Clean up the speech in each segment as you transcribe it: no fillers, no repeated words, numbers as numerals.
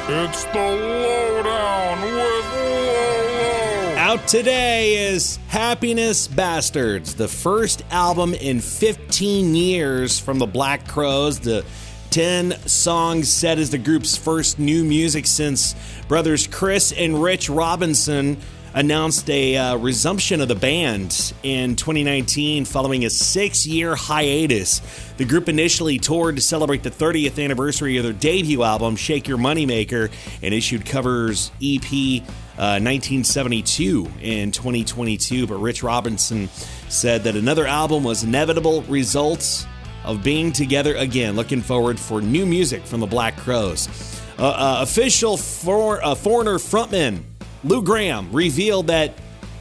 It's the Lowdown with Lolo. Out today is Happiness Bastards, the first album in 15 years from the Black Crowes. The 10 songs set as the group's first new music since brothers Chris and Rich Robinson announced a resumption of the band in 2019 following a 6-year hiatus. The group initially toured to celebrate the 30th anniversary of their debut album, Shake Your Moneymaker, and issued covers EP 1972 in 2022. But Rich Robinson said that another album was inevitable result of being together again. Looking forward for new music from the Black Crowes. Official Foreigner frontman Lou Gramm revealed that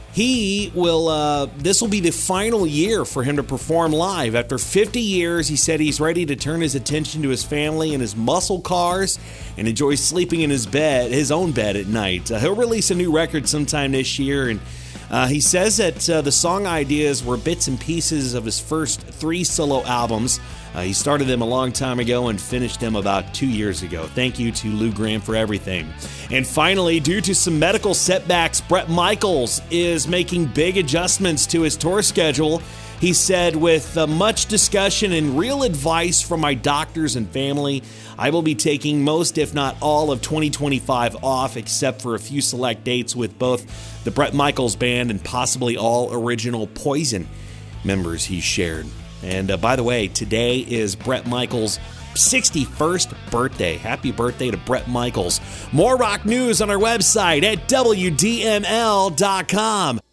this will be the final year for him to perform live. After 50 years, he said he's ready to turn his attention to his family and his muscle cars and enjoy sleeping in his own bed at night. He'll release a new record sometime this year, and he says that the song ideas were bits and pieces of his first 3 solo albums. He started them a long time ago and finished them about 2 years ago. Thank you to Lou Gramm for everything. And finally, due to some medical setbacks, Bret Michaels is making big adjustments to his tour schedule. He said, with much discussion and real advice from my doctors and family, I will be taking most, if not all, of 2025 off, except for a few select dates with both the Bret Michaels Band and possibly all original Poison members he shared. And by the way, today is Bret Michaels' 61st birthday. Happy birthday to Bret Michaels. More rock news on our website at WDML.com.